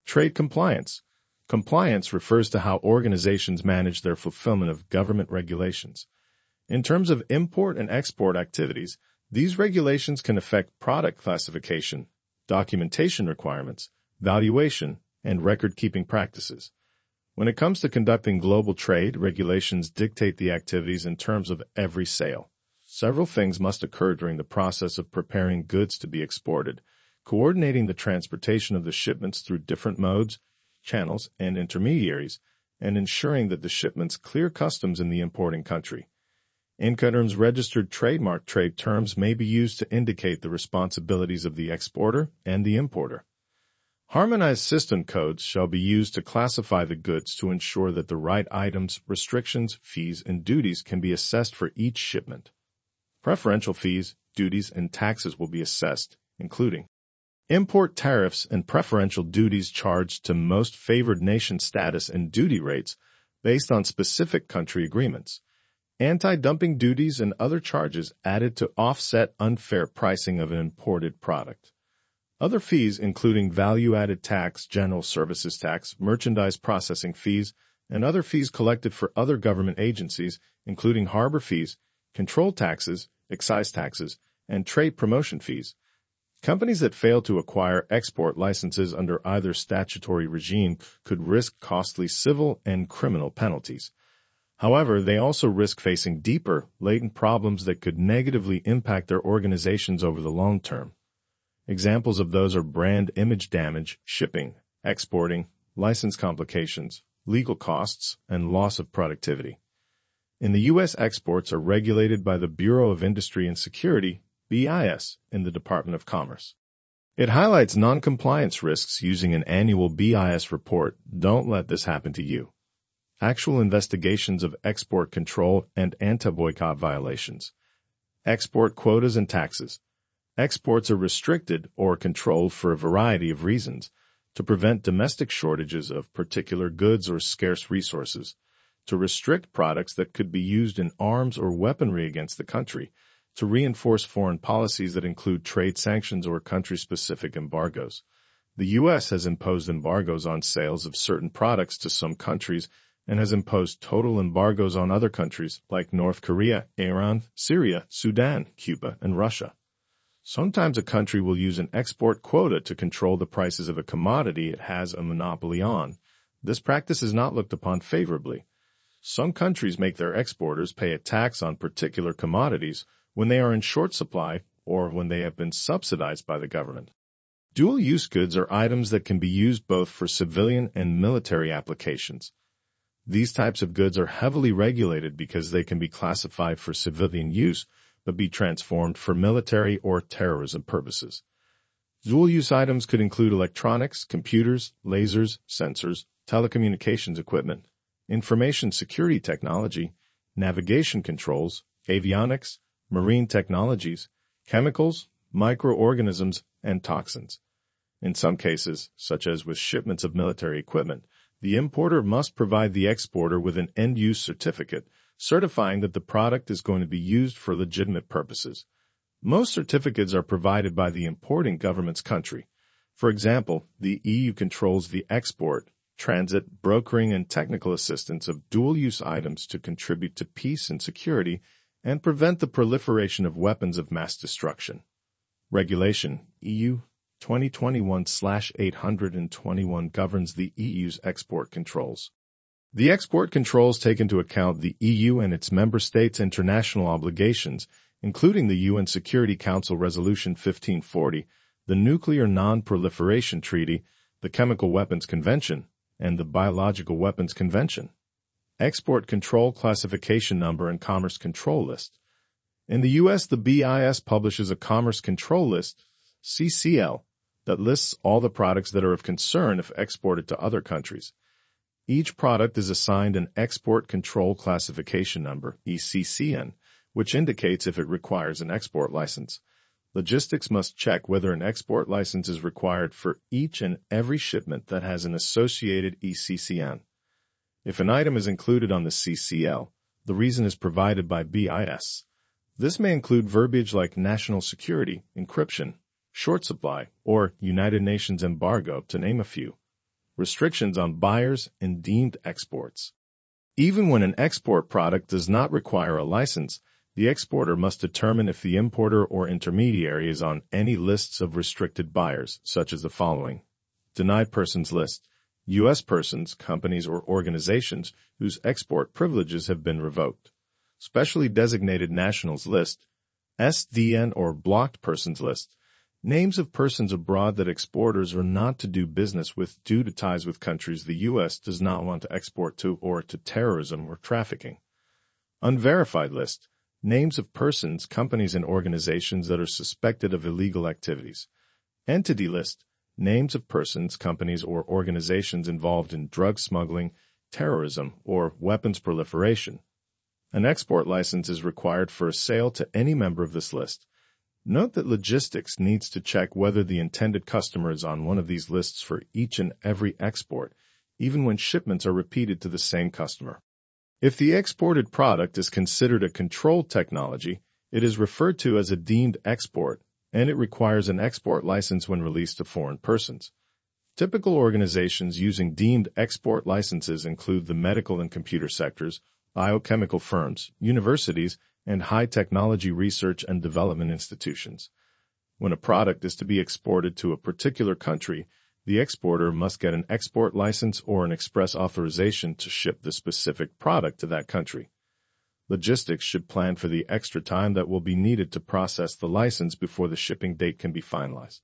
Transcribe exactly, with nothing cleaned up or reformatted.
Trade compliance. Compliance refers to how organizations manage their fulfillment of government regulations. In terms of import and export activities, these regulations can affect product classification, documentation requirements, valuation, and record-keeping practices. When it comes to conducting global trade, regulations dictate the activities in terms of every sale. Several things must occur during the process of preparing goods to be exported, coordinating the transportation of the shipments through different modes, channels, and intermediaries, and ensuring that the shipments clear customs in the importing country. Incoterms registered trademark trade terms may be used to indicate the responsibilities of the exporter and the importer. Harmonized system codes shall be used to classify the goods to ensure that the right items, restrictions, fees, and duties can be assessed for each shipment. Preferential fees, duties, and taxes will be assessed, including import tariffs and preferential duties charged to most favored nation status and duty rates based on specific country agreements, anti-dumping duties and other charges added to offset unfair pricing of an imported product. Other fees including value-added tax, general services tax, merchandise processing fees, and other fees collected for other government agencies, including harbor fees, control taxes, excise taxes, and trade promotion fees. Companies that fail to acquire export licenses under either statutory regime could risk costly civil and criminal penalties. However, they also risk facing deeper, latent problems that could negatively impact their organizations over the long term. Examples of those are brand image damage, shipping, exporting, license complications, legal costs, and loss of productivity. In the U S, exports are regulated by the Bureau of Industry and Security, B I S, in the Department of Commerce. It highlights non-compliance risks using an annual B I S report. Don't let this happen to you. Actual investigations of export control and anti-boycott violations. Export quotas and taxes. Exports are restricted or controlled for a variety of reasons: to prevent domestic shortages of particular goods or scarce resources, to restrict products that could be used in arms or weaponry against the country, to reinforce foreign policies that include trade sanctions or country-specific embargoes. The U S has imposed embargoes on sales of certain products to some countries and has imposed total embargoes on other countries like North Korea, Iran, Syria, Sudan, Cuba, and Russia. Sometimes a country will use an export quota to control the prices of a commodity it has a monopoly on. This practice is not looked upon favorably. Some countries make their exporters pay a tax on particular commodities when they are in short supply or when they have been subsidized by the government. Dual-use goods are items that can be used both for civilian and military applications. These types of goods are heavily regulated because they can be classified for civilian use but be transformed for military or terrorism purposes. Dual-use items could include electronics, computers, lasers, sensors, telecommunications equipment, information security technology, navigation controls, avionics, marine technologies, chemicals, microorganisms, and toxins. In some cases, such as with shipments of military equipment, the importer must provide the exporter with an end-use certificate certifying that the product is going to be used for legitimate purposes. Most certificates are provided by the importing government's country. For example, the E U controls the export, transit, brokering, and technical assistance of dual-use items to contribute to peace and security and prevent the proliferation of weapons of mass destruction. Regulation E U twenty twenty-one dash eight twenty-one governs the E U's export controls. The export controls take into account the E U and its member states' international obligations, including the U N Security Council Resolution fifteen forty, the Nuclear Non-Proliferation Treaty, the Chemical Weapons Convention, and the Biological Weapons Convention. Export Control Classification Number and Commerce Control List. In the U S, the B I S publishes a Commerce Control List, C C L, that lists all the products that are of concern if exported to other countries. Each product is assigned an Export Control Classification Number, E C C N, which indicates if it requires an export license. Logistics must check whether an export license is required for each and every shipment that has an associated E C C N. If an item is included on the C C L, the reason is provided by B I S. This may include verbiage like national security, encryption, short supply, or United Nations embargo, to name a few. restrictions on buyers, and deemed exports. Even when an export product does not require a license, the exporter must determine if the importer or intermediary is on any lists of restricted buyers, such as the following. Denied persons list. U S persons, companies, or organizations whose export privileges have been revoked. Specially designated nationals list. S D N or blocked persons list. Names of persons abroad that exporters are not to do business with due to ties with countries the U S does not want to export to or to terrorism or trafficking. Unverified list. Names of persons, companies, and organizations that are suspected of illegal activities. Entity list. Names of persons, companies, or organizations involved in drug smuggling, terrorism, or weapons proliferation. An export license is required for a sale to any member of this list. Note that logistics needs to check whether the intended customer is on one of these lists for each and every export, even when shipments are repeated to the same customer. If the exported product is considered a controlled technology, it is referred to as a deemed export, and it requires an export license when released to foreign persons. Typical organizations using deemed export licenses include the medical and computer sectors, biochemical firms, universities, and high-technology research and development institutions. When a product is to be exported to a particular country, the exporter must get an export license or an express authorization to ship the specific product to that country. Logistics should plan for the extra time that will be needed to process the license before the shipping date can be finalized.